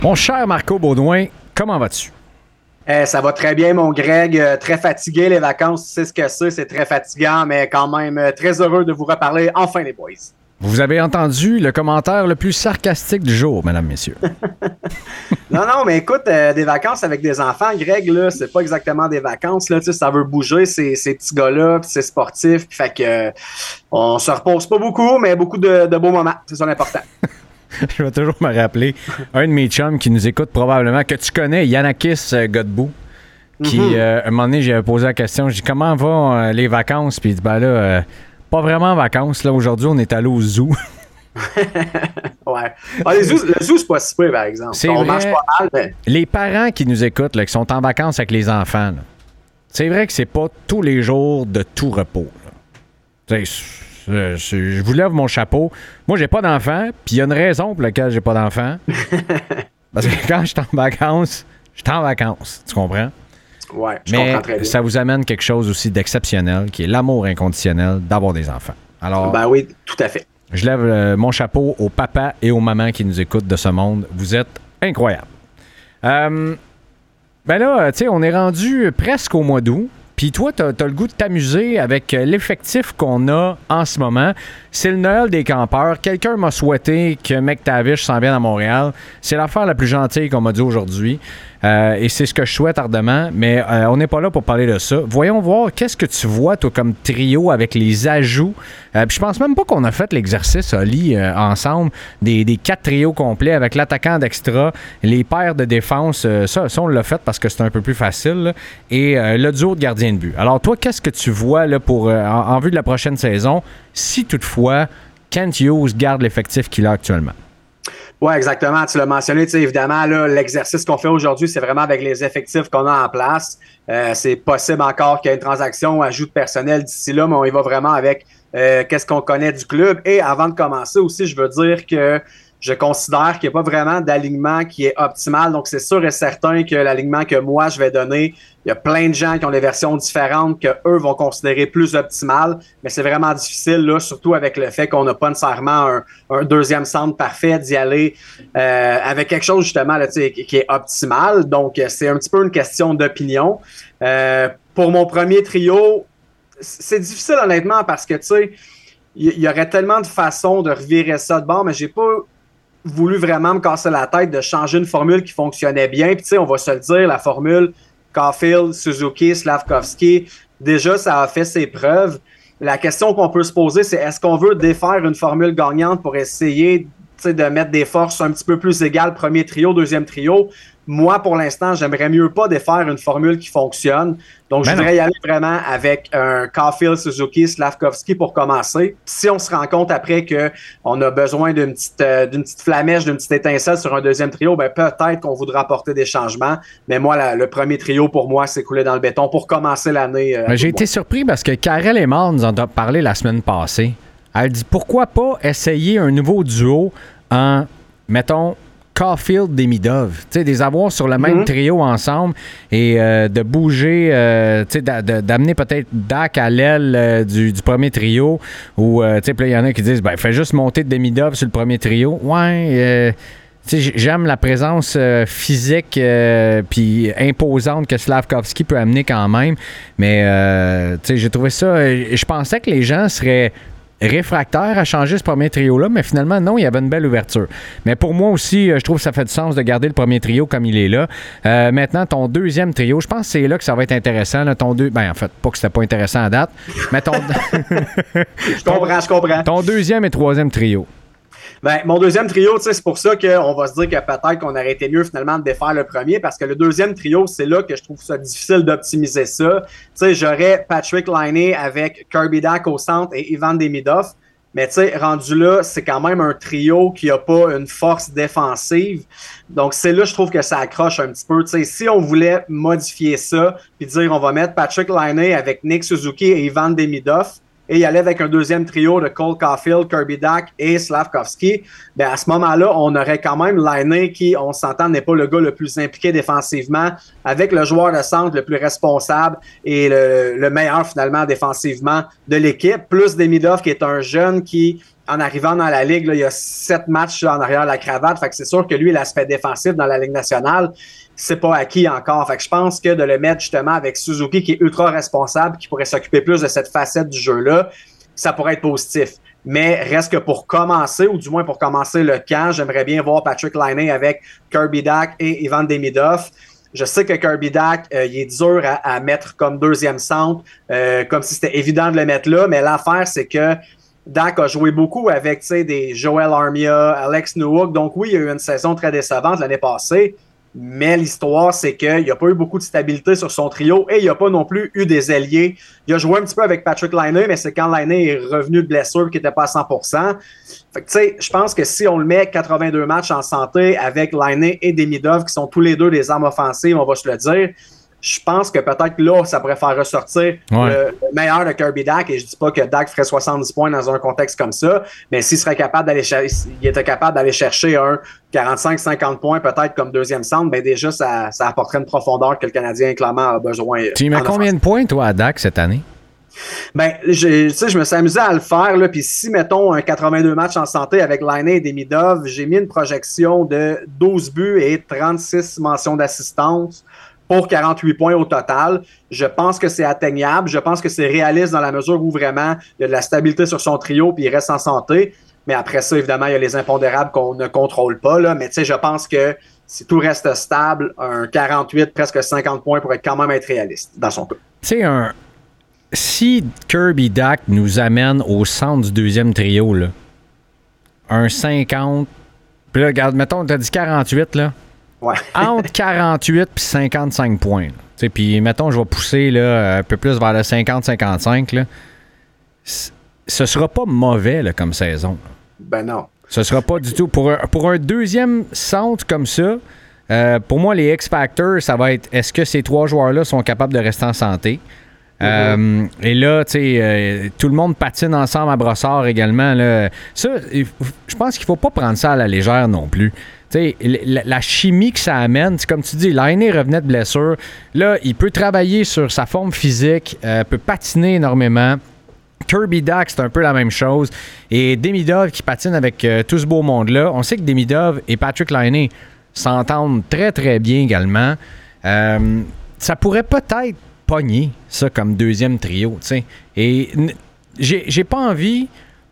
Mon cher Marco Baudouin, comment vas-tu? Ça va très bien, mon Greg. Très fatigué, les vacances, tu sais ce que c'est très fatigant, mais quand même très heureux de vous reparler enfin, les boys. Vous avez entendu le commentaire le plus sarcastique du jour, mesdames, messieurs. Non, mais écoute, des vacances avec des enfants, Greg, là, c'est pas exactement des vacances, là, tu sais, ça veut bouger, ces petits gars-là, puis c'est sportif, puis fait que on se repose pas beaucoup, mais beaucoup de beaux moments, c'est ça l'important. Je vais toujours me rappeler un de mes chums qui nous écoute probablement, que tu connais, Yanakis Godbout, qui, un moment donné, j'avais posé la question, je dis comment vont les vacances? Puis il dit, ben là, pas vraiment vacances, là, aujourd'hui, on est allé au zoo. Ouais. Ah, le zoo, c'est pas si peu, par exemple. C'est on vrai, mange pas mal, mais... Les parents qui nous écoutent, là, qui sont en vacances avec les enfants, là, c'est vrai que c'est pas tous les jours de tout repos. Je vous lève mon chapeau. Moi, j'ai pas d'enfant, puis il y a une raison pour laquelle j'ai pas d'enfant. Parce que quand je suis en vacances, tu comprends? Ouais, je Mais comprends très bien. ça vous amène quelque chose aussi d'exceptionnel, qui est l'amour inconditionnel d'avoir des enfants. Alors, Ben oui, tout à fait. je lève mon chapeau aux papas et aux mamans qui nous écoutent de ce monde. Vous êtes incroyables. Ben là, tu sais, on est rendu presque au mois d'août. Puis toi, t'as le goût de t'amuser avec l'effectif qu'on a en ce moment. C'est le Noël des campeurs. Quelqu'un m'a souhaité que McTavish s'en vienne à Montréal. C'est l'affaire la plus gentille qu'on m'a dit aujourd'hui. Et c'est ce que je souhaite ardemment. Mais on n'est pas là pour parler de ça. Voyons voir, qu'est-ce que tu vois, toi, comme trio avec les ajouts. Puis je pense même pas qu'on a fait l'exercice, Oli, ensemble, des 4 trios complets avec l'attaquant d'extra, les paires de défense. Ça, on l'a fait parce que c'est un peu plus facile. Là, et le duo de gardien de but. Alors, toi, qu'est-ce que tu vois là, pour en vue de la prochaine saison, si toutefois Kent Hughes garde l'effectif qu'il a actuellement? Oui, exactement. Tu l'as mentionné, tu sais, évidemment, là, l'exercice qu'on fait aujourd'hui, c'est vraiment avec les effectifs qu'on a en place. C'est possible encore qu'il y ait une transaction ou ajout de personnel d'ici là, mais on y va vraiment avec qu'est-ce qu'on connaît du club. Et avant de commencer aussi, je veux dire que je considère qu'il n'y a pas vraiment d'alignement qui est optimal. Donc, c'est sûr et certain que l'alignement que moi, je vais donner, il y a plein de gens qui ont des versions différentes que eux vont considérer plus optimales. Mais c'est vraiment difficile, là, surtout avec le fait qu'on n'a pas nécessairement un deuxième centre parfait, d'y aller avec quelque chose, justement, là, qui est optimal. Donc, c'est un petit peu une question d'opinion. Pour mon premier trio, c'est difficile, honnêtement, parce que, tu sais, il y aurait tellement de façons de revirer ça de bord, mais j'ai pas voulu vraiment me casser la tête de changer une formule qui fonctionnait bien. Puis, tu sais, on va se le dire, la formule Caulfield, Suzuki, Slavkovski, déjà, ça a fait ses preuves. La question qu'on peut se poser, c'est est-ce qu'on veut défaire une formule gagnante pour essayer de mettre des forces un petit peu plus égales, premier trio, deuxième trio? Moi, pour l'instant, j'aimerais mieux pas défaire une formule qui fonctionne. Donc, je voudrais y aller vraiment avec un Caulfield, Suzuki, Slavkovski pour commencer. Si on se rend compte après qu'on a besoin d'une petite flamèche, d'une petite étincelle sur un deuxième trio, ben peut-être qu'on voudra apporter des changements. Mais moi, le premier trio, pour moi, c'est coulé dans le béton pour commencer l'année. J'ai été surpris parce que Karel Emard nous en a parlé la semaine passée. Elle dit pourquoi pas essayer un nouveau duo en, mettons, Caulfield Demidov, tu sais, des avoir sur le même trio ensemble et de bouger, tu sais, d'amener peut-être Dak à l'aile du premier trio ou, tu sais, il y en a qui disent, ben, fais juste monter Demidov sur le premier trio. Ouais, tu sais, j'aime la présence physique puis imposante que Slavkovski peut amener quand même, mais, tu sais, j'ai trouvé ça, je pensais que les gens seraient réfractaire à changer ce premier trio-là, mais finalement, non, il y avait une belle ouverture. Mais pour moi aussi, je trouve que ça fait du sens de garder le premier trio comme il est là. Maintenant, ton deuxième trio, je pense que c'est là que ça va être intéressant. Là, en fait, pas que c'était pas intéressant à date, mais Je comprends. Ton deuxième et troisième trio. Ben, mon deuxième trio, c'est pour ça qu'on va se dire que peut-être qu'on aurait été mieux finalement de défaire le premier, parce que le deuxième trio, c'est là que je trouve ça difficile d'optimiser ça. J'aurais Patrick Laine avec Kirby Dak au centre et Ivan Demidov, mais rendu là, c'est quand même un trio qui n'a pas une force défensive. Donc, c'est là, je trouve que ça accroche un petit peu. Si on voulait modifier ça, puis dire on va mettre Patrick Laine avec Nick Suzuki et Ivan Demidov, et il allait avec un deuxième trio de Cole Caulfield, Kirby Dak et Slavkovski, ben à ce moment-là, on aurait quand même Laine qui, on s'entend, n'est pas le gars le plus impliqué défensivement, avec le joueur de centre le plus responsable et le meilleur finalement défensivement de l'équipe, plus Demidov qui est un jeune qui en arrivant dans la Ligue, là, il y a 7 matchs en arrière de la cravate. Fait que c'est sûr que lui, l'aspect défensif dans la Ligue nationale, c'est pas acquis encore. Fait que je pense que de le mettre justement avec Suzuki, qui est ultra responsable, qui pourrait s'occuper plus de cette facette du jeu-là, ça pourrait être positif. Mais reste que pour commencer, ou du moins pour commencer le camp, j'aimerais bien voir Patrik Laine avec Kirby Dach et Ivan Demidov. Je sais que Kirby Dach, il est dur à mettre comme deuxième centre, comme si c'était évident de le mettre là, mais l'affaire, c'est que Dach a joué beaucoup avec des Joel Armia, Alex Nowak. Donc oui, il y a eu une saison très décevante l'année passée, mais l'histoire, c'est qu'il n'a pas eu beaucoup de stabilité sur son trio et il n'a pas non plus eu des ailiers. Il a joué un petit peu avec Patrik Laine, mais c'est quand Laine est revenu de blessure qu'il n'était pas à 100%. Fait que, tu sais, je pense que si on le met 82 matchs en santé avec Laine et Demidov, qui sont tous les deux des armes offensives, on va se le dire, je pense que peut-être là, ça pourrait faire ressortir le meilleur de Kirby Dach. Et je dis pas que Dach ferait 70 points dans un contexte comme ça, mais s'il serait capable il était capable d'aller chercher un 45-50 points peut-être comme deuxième centre, ben déjà, ça apporterait une profondeur que le Canadien clairement a besoin. Tu mets combien de points, toi, à Dach cette année? Ben, je me suis amusé à le faire, là, puis si, mettons, un 82 matchs en santé avec Laine et Demidov, j'ai mis une projection de 12 buts et 36 mentions d'assistance pour 48 points au total. Je pense que c'est atteignable. Je pense que c'est réaliste dans la mesure où vraiment il y a de la stabilité sur son trio puis il reste en santé. Mais après ça, évidemment, il y a les impondérables qu'on ne contrôle pas, là. Mais tu sais, je pense que si tout reste stable, un 48, presque 50 points pourrait quand même être réaliste dans son cas. Tu sais, si Kirby Dach nous amène au centre du deuxième trio, là, un 50, puis là, regarde, mettons, t'as dit 48, là. Ouais. Entre 48 et 55 points. Puis, mettons, je vais pousser là, un peu plus vers le 50-55. Là. Ce sera pas mauvais là, comme saison. Ben non. Ce sera pas du tout. Pour un deuxième centre comme ça, pour moi, les X-Factors, ça va être est-ce que ces trois joueurs-là sont capables de rester en santé? Et là, tu sais, tout le monde patine ensemble à Brossard également. Là. Ça, je pense qu'il faut pas prendre ça à la légère non plus. Tu sais, la chimie que ça amène, comme tu dis, Laine revenait de blessure. Là, il peut travailler sur sa forme physique, peut patiner énormément. Kirby Dach, c'est un peu la même chose. Et Demidov qui patine avec tout ce beau monde-là. On sait que Demidov et Patrik Laine s'entendent très, très bien également. Ça pourrait peut-être pogner ça comme deuxième trio, tu sais. Et j'ai pas envie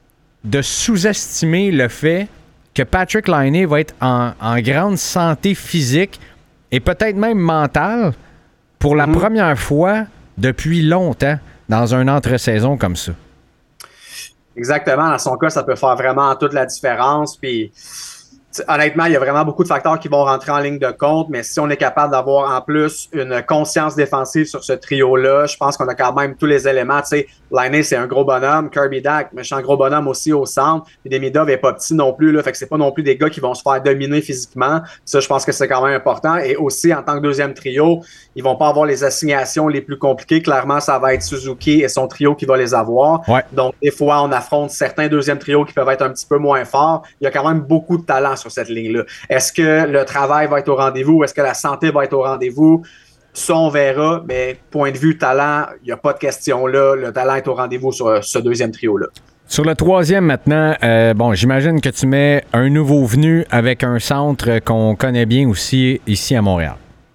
de sous-estimer le fait que Patrik Laine va être en grande santé physique et peut-être même mentale pour la première fois depuis longtemps dans un entre-saison comme ça. Exactement. Dans son cas, ça peut faire vraiment toute la différence. Puis, honnêtement, il y a vraiment beaucoup de facteurs qui vont rentrer en ligne de compte, mais si on est capable d'avoir en plus une conscience défensive sur ce trio-là, je pense qu'on a quand même tous les éléments. Tu sais, Laine, c'est un gros bonhomme. Kirby Dach, méchant gros bonhomme aussi au centre. Puis Demidov n'est pas petit non plus, là, fait que c'est pas non plus des gars qui vont se faire dominer physiquement. Ça, je pense que c'est quand même important. Et aussi, en tant que deuxième trio, ils vont pas avoir les assignations les plus compliquées. Clairement, ça va être Suzuki et son trio qui va les avoir. Ouais. Donc, des fois, on affronte certains deuxièmes trios qui peuvent être un petit peu moins forts. Il y a quand même beaucoup de talent sur cette ligne-là. Est-ce que le travail va être au rendez-vous? Est-ce que la santé va être au rendez-vous? Ça, on verra, mais point de vue talent, il n'y a pas de question là. Le talent est au rendez-vous sur ce deuxième trio-là. Sur le troisième maintenant, bon, j'imagine que tu mets un nouveau venu avec un centre qu'on connaît bien aussi ici à Montréal.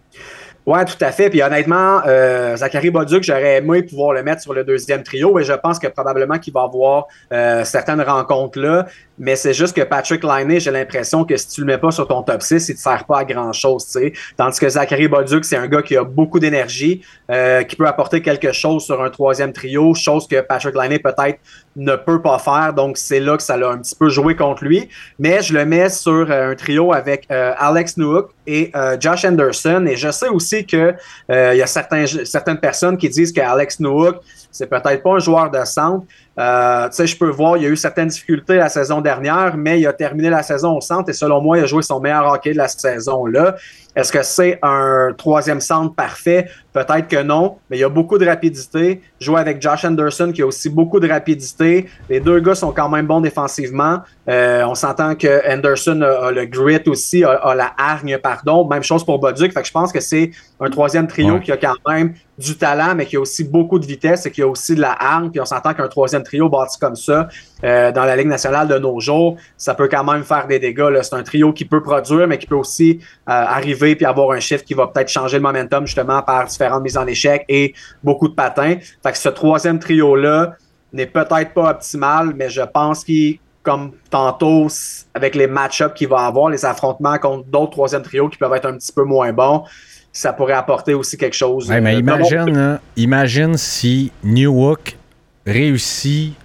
Oui, tout à fait. Puis honnêtement, Zachary Bolduc, j'aurais aimé pouvoir le mettre sur le deuxième trio et je pense que probablement qu'il va avoir certaines rencontres là. Mais c'est juste que Patrik Laine, j'ai l'impression que si tu le mets pas sur ton top 6, il te sert pas à grand-chose, tu sais. Tandis que Zachary Bolduc, c'est un gars qui a beaucoup d'énergie, qui peut apporter quelque chose sur un troisième trio, chose que Patrik Laine peut-être ne peut pas faire. Donc, c'est là que ça l'a un petit peu joué contre lui. Mais je le mets sur un trio avec Alex Nowak et Josh Anderson. Et je sais aussi que il y a certaines personnes qui disent qu'Alex Nowak, c'est peut-être pas un joueur de centre. Tu sais, je peux voir, il y a eu certaines difficultés la saison dernière, mais il a terminé la saison au centre et selon moi, il a joué son meilleur hockey de la saison-là. Est-ce que c'est un troisième centre parfait? Peut-être que non, mais il y a beaucoup de rapidité. Jouer avec Josh Anderson qui a aussi beaucoup de rapidité. Les deux gars sont quand même bons défensivement. On s'entend que Anderson a le grit aussi, a la hargne, pardon. Même chose pour Bolduc. Fait que je pense que c'est un troisième trio qui a quand même du talent, mais qui a aussi beaucoup de vitesse et qui a aussi de la hargne. Puis on s'entend qu'un troisième trio bâti comme ça, dans la Ligue nationale de nos jours, ça peut quand même faire des dégâts, là. C'est un trio qui peut produire, mais qui peut aussi arriver puis avoir un chiffre qui va peut-être changer le momentum justement par différentes mises en échec et beaucoup de patins. Fait que ce troisième trio-là n'est peut-être pas optimal, mais je pense qu'il, comme tantôt, avec les match-ups qu'il va avoir, les affrontements contre d'autres troisième trios qui peuvent être un petit peu moins bons, ça pourrait apporter aussi quelque chose. Ouais, mais imagine si Newhook réussit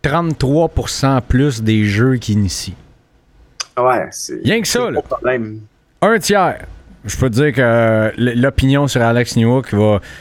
33% plus des jeux qu'il initie. Ouais, c'est... Rien que ça, là. Un tiers. Je peux te dire que l'opinion sur Alex Newhook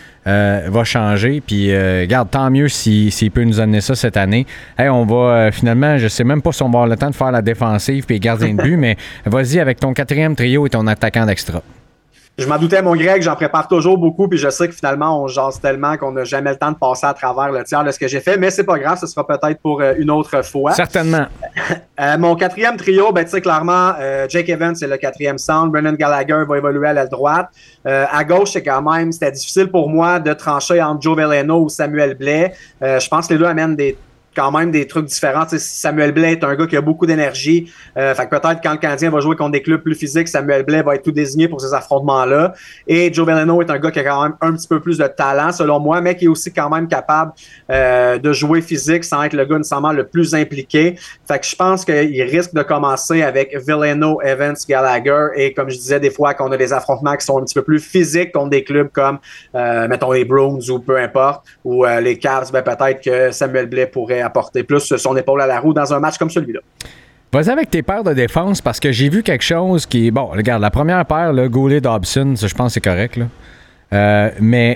va changer. Puis, regarde, tant mieux s'il peut nous amener ça cette année. Hey, on va finalement, je sais même pas si on va avoir le temps de faire la défensive puis gardien de but, mais vas-y avec ton quatrième trio et ton attaquant d'extra. Je m'en doutais, mon Greg, j'en prépare toujours beaucoup, puis je sais que finalement, on jase tellement qu'on n'a jamais le temps de passer à travers le tiers de ce que j'ai fait, mais c'est pas grave, ce sera peut-être pour une autre fois. Certainement. Mon quatrième trio, ben tu sais, clairement, Jake Evans, c'est le quatrième centre, Brendan Gallagher va évoluer à l'aile droite. À gauche, c'était difficile pour moi de trancher entre Joe Veleno ou Samuel Blais. Je pense que les deux amènent quand même des trucs différents. Tu sais, Samuel Blais est un gars qui a beaucoup d'énergie. Fait que peut-être quand le Canadien va jouer contre des clubs plus physiques, Samuel Blais va être tout désigné pour ces affrontements-là. Et Joe Veleno est un gars qui a quand même un petit peu plus de talent, selon moi, mais qui est aussi quand même capable de jouer physique sans être le gars nécessairement le plus impliqué. Fait que je pense qu'il risque de commencer avec Veleno, Evans, Gallagher. Et comme je disais, des fois, qu'on a des affrontements qui sont un petit peu plus physiques contre des clubs comme, mettons, les Bruins ou peu importe, ou les Cavs, ben peut-être que Samuel Blais pourrait apporter plus son épaule à la roue dans un match comme celui-là. Vas-y avec tes paires de défense parce que j'ai vu quelque chose qui est... Bon, regarde, la première paire, Goulet-Dobson, ça, je pense que c'est correct. Là. Mais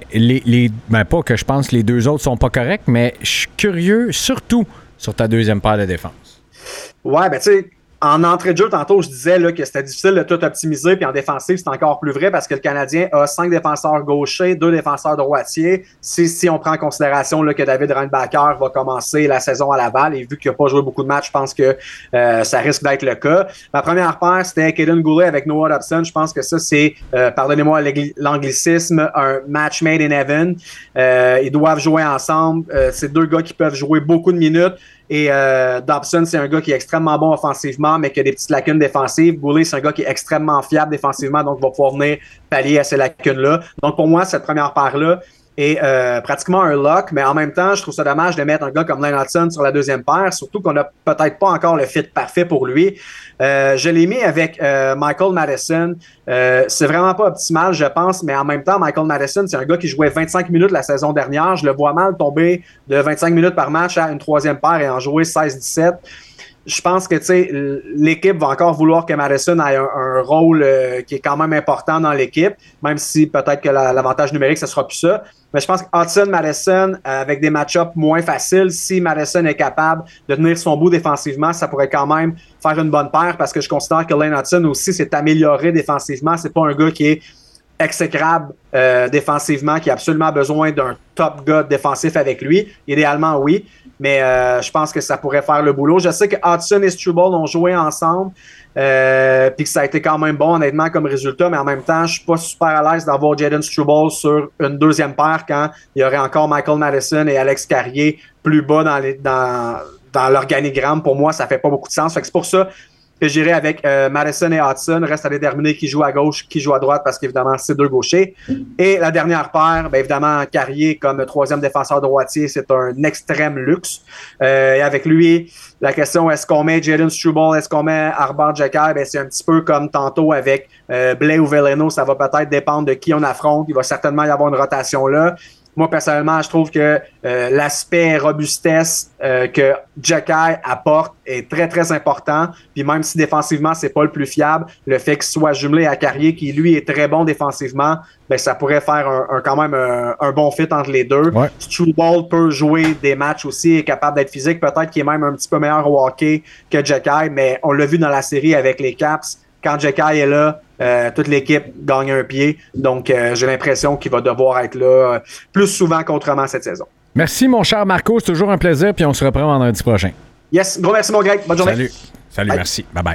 pas que je pense que les deux autres sont pas corrects, mais je suis curieux, surtout sur ta deuxième paire de défense. Ouais, ben tu sais, en entrée de jeu, tantôt, je disais là, que c'était difficile de tout optimiser, puis en défensive, c'est encore plus vrai parce que le Canadien a 5 défenseurs gauchers, 2 défenseurs droitiers. Si on prend en considération là, que David Reinbacher va commencer la saison à Laval, et vu qu'il n'a pas joué beaucoup de matchs, je pense que ça risque d'être le cas. Ma première paire, c'était Kaden Goulet avec Noah Dobson. Je pense que ça, c'est, pardonnez-moi l'anglicisme, un match made in heaven. Ils doivent jouer ensemble. C'est deux gars qui peuvent jouer beaucoup de minutes. Et Dobson, c'est un gars qui est extrêmement bon offensivement, mais qui a des petites lacunes défensives. Goulet, c'est un gars qui est extrêmement fiable défensivement, donc va pouvoir venir pallier à ces lacunes-là. Donc pour moi, cette première paire-là est pratiquement un lock, mais en même temps, je trouve ça dommage de mettre un gars comme Lane Hudson sur la deuxième paire, surtout qu'on n'a peut-être pas encore le fit parfait pour lui. Je l'ai mis avec Michael Madison. C'est vraiment pas optimal, je pense, mais en même temps, Michael Madison, c'est un gars qui jouait 25 minutes la saison dernière. Je le vois mal tomber de 25 minutes par match à une troisième paire et en jouer 16-17. Je pense que l'équipe va encore vouloir que Madison ait un rôle qui est quand même important dans l'équipe, même si peut-être que l'avantage numérique, ce sera plus ça. Mais je pense que Hudson-Madison, avec des match-ups moins faciles, si Madison est capable de tenir son bout défensivement, ça pourrait quand même faire une bonne paire parce que je considère que Lane Hudson aussi s'est amélioré défensivement. C'est pas un gars qui est exécrable défensivement, qui a absolument besoin d'un top gars défensif avec lui. Idéalement, oui. Mais je pense que ça pourrait faire le boulot. Je sais que Hudson et Struble ont joué ensemble, puis que ça a été quand même bon, honnêtement, comme résultat. Mais en même temps, je suis pas super à l'aise d'avoir Jayden Struble sur une deuxième paire quand il y aurait encore Michael Madison et Alex Carrier plus bas dans l'organigramme. Pour moi, ça fait pas beaucoup de sens. Fait que c'est pour ça que j'irai avec Madison et Hudson. Reste à déterminer qui joue à gauche, qui joue à droite, parce qu'évidemment, c'est deux gauchers. Et la dernière paire, bien évidemment, Carrier comme troisième défenseur droitier, c'est un extrême luxe. Et avec lui, la question, est-ce qu'on met Jayden Struble, est-ce qu'on met Arber Xhekaj? Ben, c'est un petit peu comme tantôt avec Blais ou Veleno. Ça va peut-être dépendre de qui on affronte. Il va certainement y avoir une rotation là. Moi, personnellement, je trouve que l'aspect robustesse que Xhekaj apporte est très, très important. Puis même si défensivement, c'est pas le plus fiable, le fait qu'il soit jumelé à Carrier, qui lui est très bon défensivement, ben ça pourrait faire quand même un bon fit entre les deux. Ouais. Struble peut jouer des matchs aussi, est capable d'être physique. Peut-être qu'il est même un petit peu meilleur au hockey que Xhekaj, mais on l'a vu dans la série avec les Caps. Quand Xhekaj est là, toute l'équipe gagne un pied. Donc, j'ai l'impression qu'il va devoir être là plus souvent qu'autrement cette saison. Merci, mon cher Marco. C'est toujours un plaisir. Puis on se reprend vendredi prochain. Yes. Gros merci, mon Greg. Bonne journée. Salut. Salut, bye. Merci. Bye-bye.